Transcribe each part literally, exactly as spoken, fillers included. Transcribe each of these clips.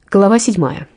Глава седьмая.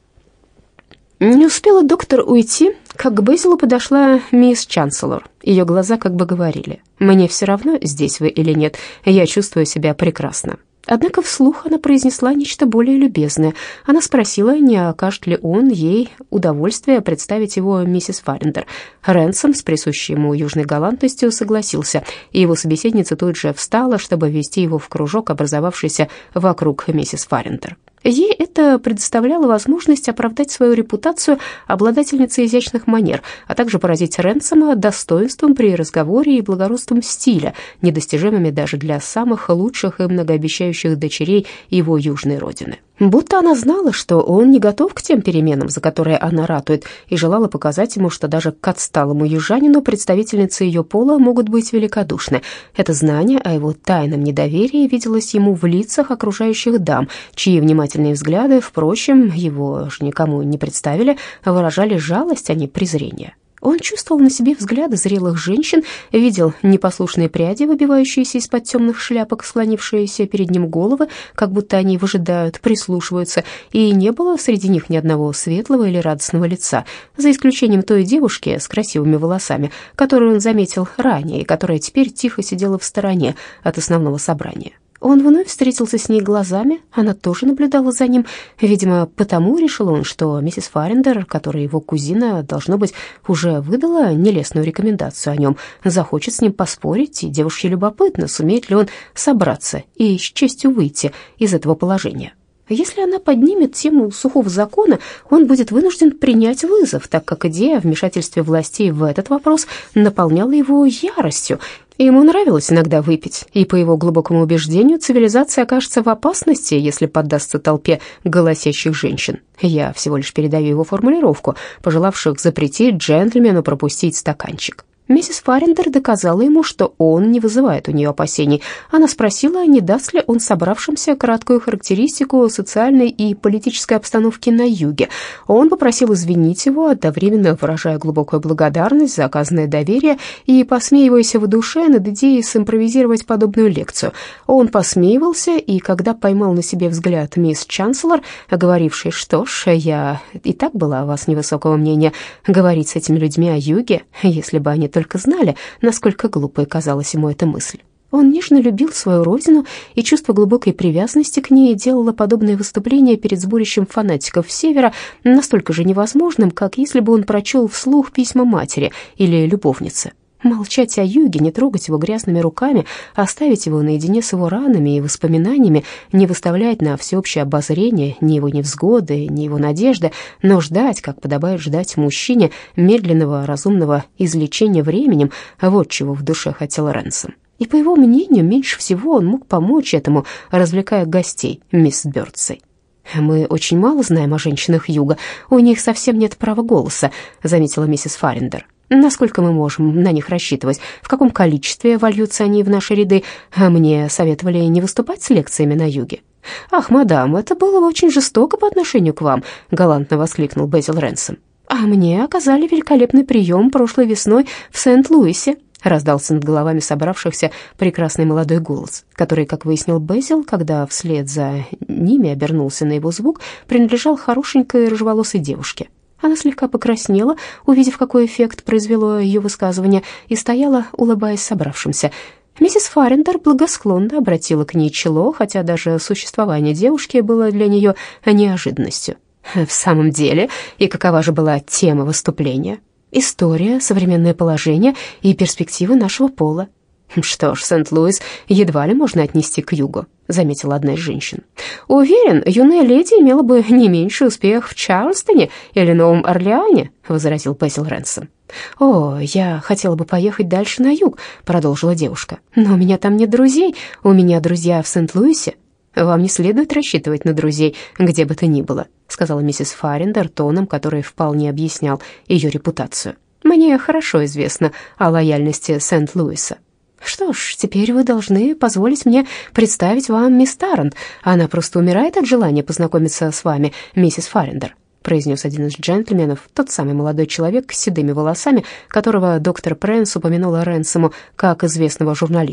Не успела доктор уйти, как к Безилу подошла мисс Чанселор. Ее глаза как бы говорили: «Мне все равно, здесь вы или нет, я чувствую себя прекрасно». Однако вслух она произнесла нечто более любезное. Она спросила, не окажет ли он ей удовольствие представить его миссис Фаррендер. Рэнсом с присущей ему южной галантностью согласился, и его собеседница тут же встала, чтобы ввести его в кружок, образовавшийся вокруг миссис Фаррендер. Ей это предоставляло возможность оправдать свою репутацию обладательницы изящных манер, а также поразить Рэнсома достоинством при разговоре и благородством стиля, недостижимыми даже для самых лучших и многообещающих дочерей его южной родины. Будто она знала, что он не готов к тем переменам, за которые она ратует, и желала показать ему, что даже к отсталому южанину представительницы ее пола могут быть великодушны. Это знание о его тайном недоверии виделось ему в лицах окружающих дам, чьи внимательные взгляды, впрочем, его же никому не представили, выражали жалость, а не презрение. Он чувствовал на себе взгляды зрелых женщин, видел непослушные пряди, выбивающиеся из-под темных шляпок, склонившиеся перед ним головы, как будто они выжидают, прислушиваются, и не было среди них ни одного светлого или радостного лица, за исключением той девушки с красивыми волосами, которую он заметил ранее и которая теперь тихо сидела в стороне от основного собрания. Он вновь встретился с ней глазами, она тоже наблюдала за ним. Видимо, потому решил он, что миссис Фаррендер, которая его кузина, должно быть, уже выдала нелестную рекомендацию о нем, захочет с ним поспорить, и девушке любопытно, сумеет ли он собраться и с честью выйти из этого положения. Если она поднимет тему сухого закона, он будет вынужден принять вызов, так как идея о вмешательстве властей в этот вопрос наполняла его яростью. Ему нравилось иногда выпить, и, по его глубокому убеждению, цивилизация окажется в опасности, если поддастся толпе голосящих женщин. Я всего лишь передаю его формулировку, пожелавших запретить джентльмену пропустить стаканчик. Миссис Фаррендер доказала ему, что он не вызывает у нее опасений. Она спросила, не даст ли он собравшимся краткую характеристику социальной и политической обстановки на юге. Он попросил извинить его, одновременно выражая глубокую благодарность за оказанное доверие и посмеиваясь в душе над идеей симпровизировать подобную лекцию. Он посмеивался, и когда поймал на себе взгляд мисс Чанселор, говорившей: «Что ж, я и так была о вас невысокого мнения, говорить с этими людьми о юге, если бы они только знали, насколько глупой казалась ему эта мысль». Он нежно любил свою родину, и чувство глубокой привязанности к ней делало подобные выступления перед сборищем фанатиков Севера настолько же невозможным, как если бы он прочел вслух письма матери или любовницы. Молчать о юге, не трогать его грязными руками, оставить его наедине с его ранами и воспоминаниями, не выставлять на всеобщее обозрение ни его невзгоды, ни его надежды, но ждать, как подобает ждать мужчине, медленного, разумного излечения временем, вот чего в душе хотел Рэнсом. И, по его мнению, меньше всего он мог помочь этому, развлекая гостей мисс Бёрдсей. «Мы очень мало знаем о женщинах юга, у них совсем нет права голоса», заметила миссис Фаррендер. «Насколько мы можем на них рассчитывать? В каком количестве вольются они в наши ряды? Мне советовали не выступать с лекциями на юге». «Ах, мадам, это было очень жестоко по отношению к вам», — галантно воскликнул Безил Рэнсом. «А мне оказали великолепный прием прошлой весной в Сент-Луисе», — раздался над головами собравшихся прекрасный молодой голос, который, как выяснил Безил, когда вслед за ними обернулся на его звук, принадлежал хорошенькой рыжеволосой девушке. Она слегка покраснела, увидев, какой эффект произвело ее высказывание, и стояла, улыбаясь собравшимся. Миссис Фаррендер благосклонно обратила к ней чело, хотя даже существование девушки было для нее неожиданностью. «В самом деле, и какова же была тема выступления?» «История, современное положение и перспективы нашего пола». «Что ж, Сент-Луис едва ли можно отнести к югу», — заметила одна из женщин. «Уверен, юная леди имела бы не меньший успех в Чарльстоне или Новом Орлеане», — возразил Безил Рэнсом. «О, я хотела бы поехать дальше на юг», — продолжила девушка. «Но у меня там нет друзей, у меня друзья в Сент-Луисе». «Вам не следует рассчитывать на друзей, где бы то ни было», — сказала миссис Фаррендер тоном, который вполне объяснял ее репутацию. «Мне хорошо известно о лояльности Сент-Луиса». «Что ж, теперь вы должны позволить мне представить вам мисс Таррант. Она просто умирает от желания познакомиться с вами, миссис Фаррендер», произнес один из джентльменов, тот самый молодой человек с седыми волосами, которого доктор Прэнс упомянула Рэнсому как известного журналиста.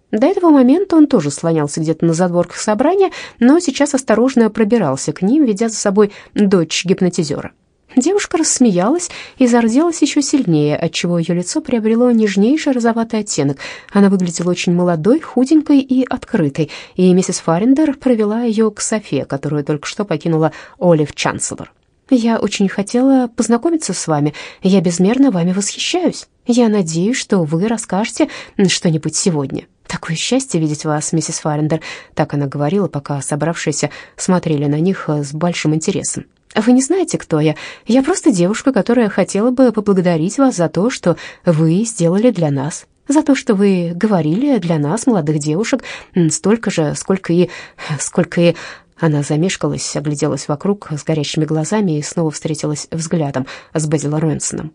До этого момента он тоже слонялся где-то на задворках собрания, но сейчас осторожно пробирался к ним, ведя за собой дочь гипнотизера. Девушка рассмеялась и зарделась еще сильнее, отчего ее лицо приобрело нежнейший розоватый оттенок. Она выглядела очень молодой, худенькой и открытой, и миссис Фарриндер провела ее к Софе, которую только что покинула Олив Чанселор. «Я очень хотела познакомиться с вами. Я безмерно вами восхищаюсь. Я надеюсь, что вы расскажете что-нибудь сегодня. Такое счастье видеть вас, миссис Фарриндер», — так она говорила, пока собравшиеся смотрели на них с большим интересом. «Вы не знаете, кто я? Я просто девушка, которая хотела бы поблагодарить вас за то, что вы сделали для нас, за то, что вы говорили для нас, молодых девушек, столько же, сколько и... сколько и...» Она замешкалась, огляделась вокруг с горящими глазами и снова встретилась взглядом с Безилом Рэнсоном.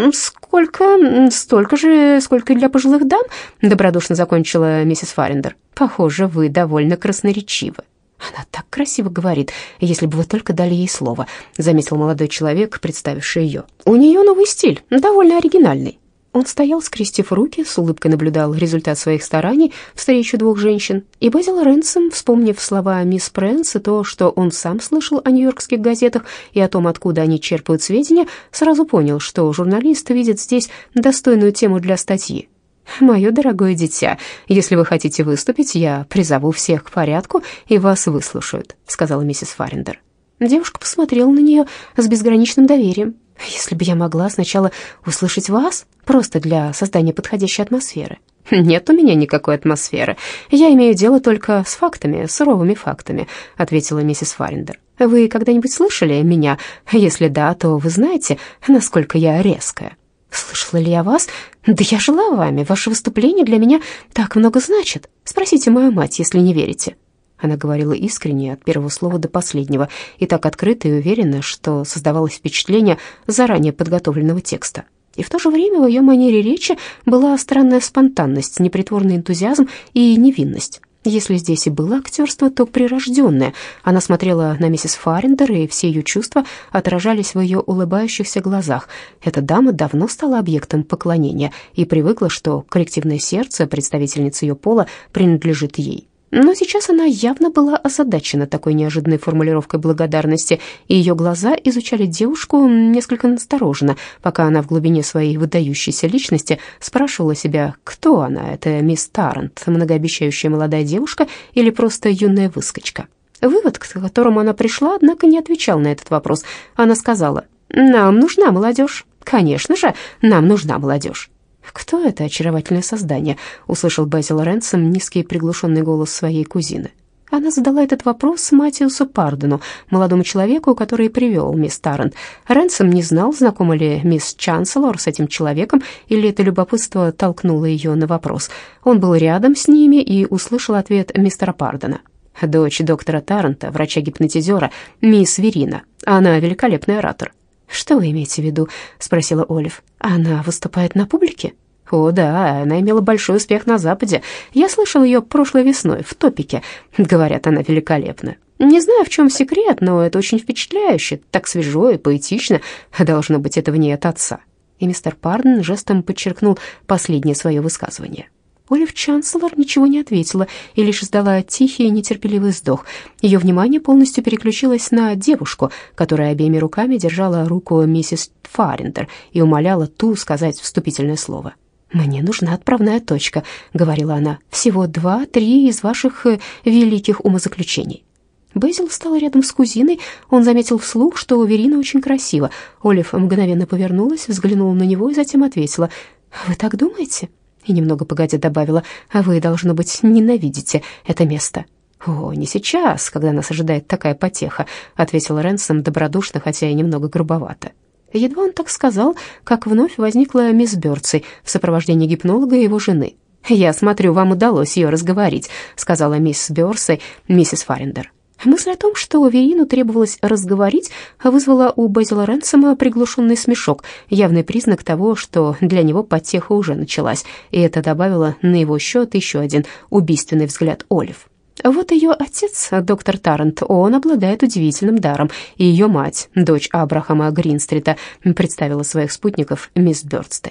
«Сколько? Столько же, сколько и для пожилых дам?» — добродушно закончила миссис Фарриндер. «Похоже, вы довольно красноречивы». «Она так красиво говорит, если бы вы только дали ей слово», — заметил молодой человек, представивший ее. «У нее новый стиль, довольно оригинальный». Он стоял, скрестив руки, с улыбкой наблюдал результат своих стараний, встречу двух женщин, и Безил Рэнсом, вспомнив слова мисс Прэнс и то, что он сам слышал о нью-йоркских газетах и о том, откуда они черпают сведения, сразу понял, что журналист видит здесь достойную тему для статьи. «Мое дорогое дитя, если вы хотите выступить, я призову всех к порядку, и вас выслушают», — сказала миссис Фарриндер. Девушка посмотрела на нее с безграничным доверием. «Если бы я могла сначала услышать вас, просто для создания подходящей атмосферы». «Нет у меня никакой атмосферы. Я имею дело только с фактами, суровыми фактами», — ответила миссис Фарриндер. «Вы когда-нибудь слышали меня? Если да, то вы знаете, насколько я резкая». «Слышала ли я вас? Да я жила вами. Ваше выступление для меня так много значит. Спросите мою мать, если не верите». Она говорила искренне от первого слова до последнего, и так открыто и уверенно, что создавалось впечатление заранее подготовленного текста. И в то же время в ее манере речи была странная спонтанность, непритворный энтузиазм и невинность. Если здесь и было актерство, то прирожденное. Она смотрела на миссис Фарриндер, и все ее чувства отражались в ее улыбающихся глазах. Эта дама давно стала объектом поклонения и привыкла, что коллективное сердце представительницы ее пола принадлежит ей. Но сейчас она явно была озадачена такой неожиданной формулировкой благодарности, и ее глаза изучали девушку несколько настороженно, пока она в глубине своей выдающейся личности спрашивала себя, кто она, это мисс Таррант, многообещающая молодая девушка или просто юная выскочка. Вывод, к которому она пришла, однако, не отвечал на этот вопрос. Она сказала: «Нам нужна молодежь. Конечно же, нам нужна молодежь». «Кто это очаровательное создание?» — услышал Безил Рэнсом низкий приглушенный голос своей кузины. Она задала этот вопрос Матиусу Пардену, молодому человеку, который привел мисс Таррант. Рэнсом не знал, знакома ли мисс Чанселор с этим человеком, или это любопытство толкнуло ее на вопрос. Он был рядом с ними и услышал ответ мистера Пардена. «Дочь доктора Тарранта, врача-гипнотизера, мисс Верина. Она великолепный оратор». «Что вы имеете в виду?» — спросила Олив. «Она выступает на публике?» «О, да, она имела большой успех на Западе. Я слышал ее прошлой весной в Топике. Говорят, она великолепна. Не знаю, в чем секрет, но это очень впечатляюще, так свежо и поэтично. Должно быть, это в ней от отца». И мистер Парден жестом подчеркнул последнее свое высказывание. Олив Чанселор ничего не ответила и лишь издала тихий нетерпеливый вздох. Ее внимание полностью переключилось на девушку, которая обеими руками держала руку миссис Фарриндер и умоляла ту сказать вступительное слово. «Мне нужна отправная точка», — говорила она, — «всего два-три из ваших великих умозаключений». Безил встал рядом с кузиной. Он заметил вслух, что Верина очень красива. Олив мгновенно повернулась, взглянула на него и затем ответила: «Вы так думаете?» И немного погодя добавила: «А вы, должно быть, ненавидите это место». «О, не сейчас, когда нас ожидает такая потеха», — ответил Рэнсом добродушно, хотя и немного грубовато. Едва он так сказал, как вновь возникла мисс Бёрдсей в сопровождении гипнолога и его жены. «Я смотрю, вам удалось ее разговорить», — сказала мисс Бёрдсей миссис Фарриндер. Мысль о том, что Верину требовалось разговорить, вызвала у Безила Рэнсома приглушенный смешок, явный признак того, что для него потеха уже началась, и это добавило на его счет еще один убийственный взгляд Олив. Вот ее отец, доктор Таррант, он обладает удивительным даром, и ее мать, дочь Абрахама Гринстрита, представила своих спутников мисс Бёрдсей.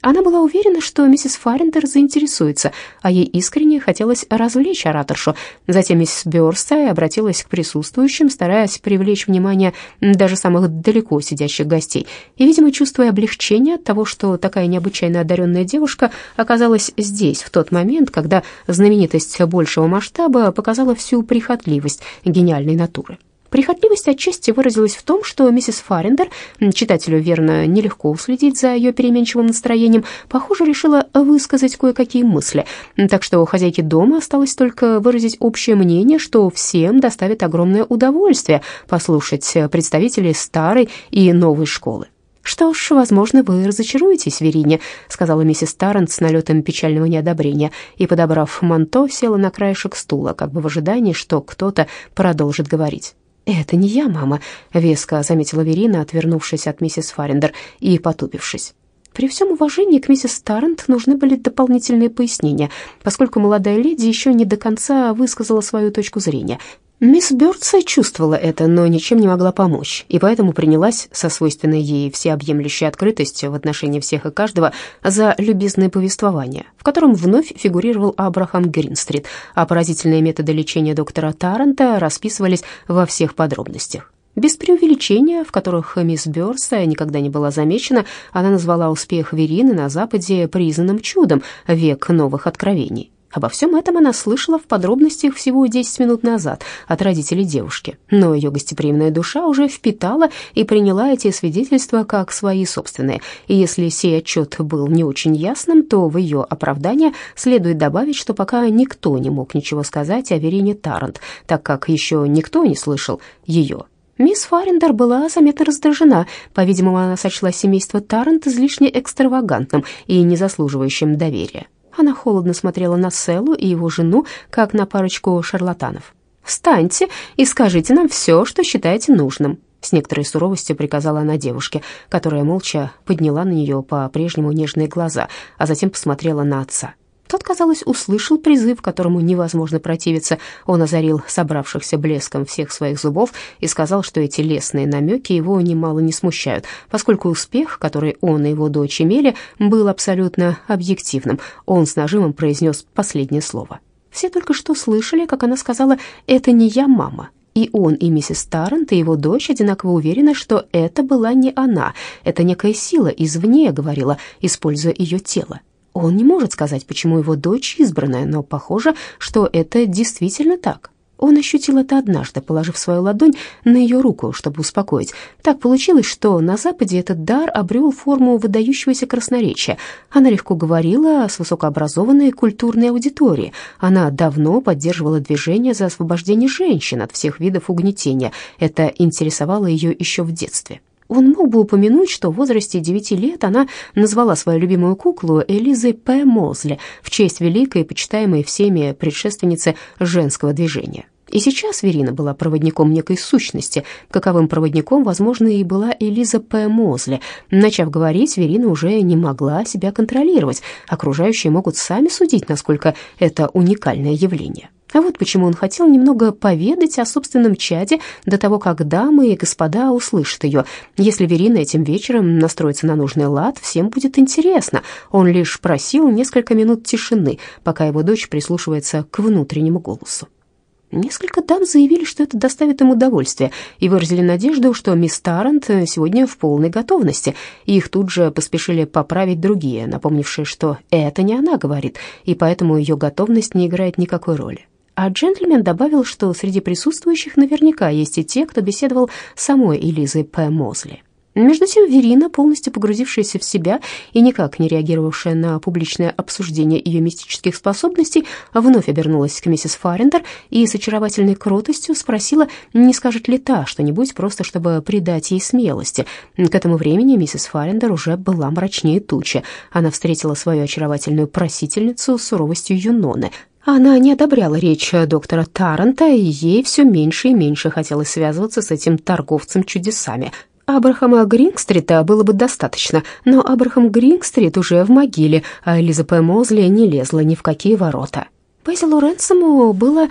Она была уверена, что миссис Фаррендер заинтересуется, а ей искренне хотелось развлечь ораторшу. Затем миссис Бёрстай обратилась к присутствующим, стараясь привлечь внимание даже самых далеко сидящих гостей. И, видимо, чувствуя облегчение от того, что такая необычайно одаренная девушка оказалась здесь в тот момент, когда знаменитость большего масштаба показала всю прихотливость гениальной натуры. Прихотливость отчасти выразилась в том, что миссис Фаррендер, читателю, верно, нелегко уследить за ее переменчивым настроением, похоже, решила высказать кое-какие мысли. Так что у хозяйки дома осталось только выразить общее мнение, что всем доставит огромное удовольствие послушать представителей старой и новой школы. «Что ж, возможно, вы разочаруетесь в Верине», — сказала миссис Таррант с налетом печального неодобрения и, подобрав манто, села на краешек стула, как бы в ожидании, что кто-то продолжит говорить. «Это не я, мама», — веско заметила Верина, отвернувшись от миссис Фаррендер и потупившись. При всем уважении к миссис Таррант нужны были дополнительные пояснения, поскольку молодая леди еще не до конца высказала свою точку зрения. Мисс Бёрдсай чувствовала это, но ничем не могла помочь, и поэтому принялась со свойственной ей всеобъемлющей открытостью в отношении всех и каждого за любезное повествование, в котором вновь фигурировал Абрахам Гринстрит, а поразительные методы лечения доктора Тарранта расписывались во всех подробностях. Без преувеличения, в которых мисс Бёрдсай никогда не была замечена, она назвала успех Верины на Западе признанным чудом, век новых откровений. Обо всем этом она слышала в подробностях всего десять минут назад от родителей девушки, но ее гостеприимная душа уже впитала и приняла эти свидетельства как свои собственные, и если сей отчет был не очень ясным, то в ее оправдание следует добавить, что пока никто не мог ничего сказать о Верине Таррант, так как еще никто не слышал ее. Мисс Фаррендер была заметно раздражена. По-видимому, она сочла семейство Таррант излишне экстравагантным и не заслуживающим доверия. Она холодно смотрела на Селлу и его жену, как на парочку шарлатанов. «Встаньте и скажите нам все, что считаете нужным», — с некоторой суровостью приказала она девушке, которая молча подняла на нее по-прежнему нежные глаза, а затем посмотрела на отца. Тот, казалось, услышал призыв, которому невозможно противиться. Он озарил собравшихся блеском всех своих зубов и сказал, что эти лестные намеки его немало не смущают, поскольку успех, который он и его дочь имели, был абсолютно объективным. Он с нажимом произнес последнее слово. Все только что слышали, как она сказала «это не я, мама». И он, и миссис Таррант, и его дочь одинаково уверены, что это была не она, это некая сила извне говорила, используя ее тело. Он не может сказать, почему его дочь избранная, но похоже, что это действительно так. Он ощутил это однажды, положив свою ладонь на ее руку, чтобы успокоить. Так получилось, что на Западе этот дар обрел форму выдающегося красноречия. Она легко говорила с высокообразованной культурной аудиторией. Она давно поддерживала движение за освобождение женщин от всех видов угнетения. Это интересовало ее еще в детстве. Он мог бы упомянуть, что в возрасте девяти лет она назвала свою любимую куклу Элизой П. Мозли в честь великой и почитаемой всеми предшественницы женского движения. И сейчас Верина была проводником некой сущности, каковым проводником, возможно, и была Элиза П. Мозли. Начав говорить, Верина уже не могла себя контролировать. Окружающие могут сами судить, насколько это уникальное явление. А вот почему он хотел немного поведать о собственном чаде до того, как дамы и господа услышат ее. Если Верина этим вечером настроится на нужный лад, всем будет интересно. Он лишь просил несколько минут тишины, пока его дочь прислушивается к внутреннему голосу. Несколько дам заявили, что это доставит им удовольствие, и выразили надежду, что мисс Таррант сегодня в полной готовности. И их тут же поспешили поправить другие, напомнившие, что это не она говорит, и поэтому ее готовность не играет никакой роли. А джентльмен добавил, что среди присутствующих наверняка есть и те, кто беседовал с самой Элизой П. Мозли. Между тем Верина, полностью погрузившаяся в себя и никак не реагировавшая на публичное обсуждение ее мистических способностей, вновь обернулась к миссис Фаррендер и с очаровательной кротостью спросила, не скажет ли та что-нибудь, просто чтобы придать ей смелости. К этому времени миссис Фаррендер уже была мрачнее тучи. Она встретила свою очаровательную просительницу с суровостью юноны. Она не одобряла речь доктора Тарранта, и ей все меньше и меньше хотелось связываться с этим торговцем чудесами. Абрахама Грингстрита было бы достаточно, но Абрахам Грингстрит уже в могиле, а Элиза П. Мозли не лезла ни в какие ворота. Безилу Ренсому было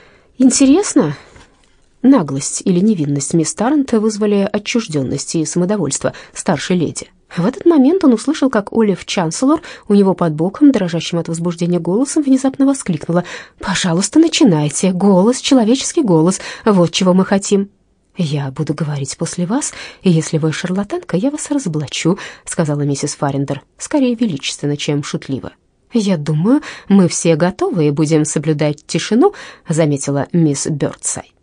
интересно. Наглость или невинность мисс Таррант вызвали отчужденность и самодовольство старшей леди. В этот момент он услышал, как Олив Чанселор у него под боком, дрожащим от возбуждения голосом, внезапно воскликнула: «Пожалуйста, начинайте. Голос, человеческий голос. Вот чего мы хотим». «Я буду говорить после вас, и если вы шарлатанка, я вас разоблачу», — сказала миссис Фарриндер, скорее величественно, чем шутливо. «Я думаю, мы все готовы и будем соблюдать тишину», — заметила мисс Бёрдсайд.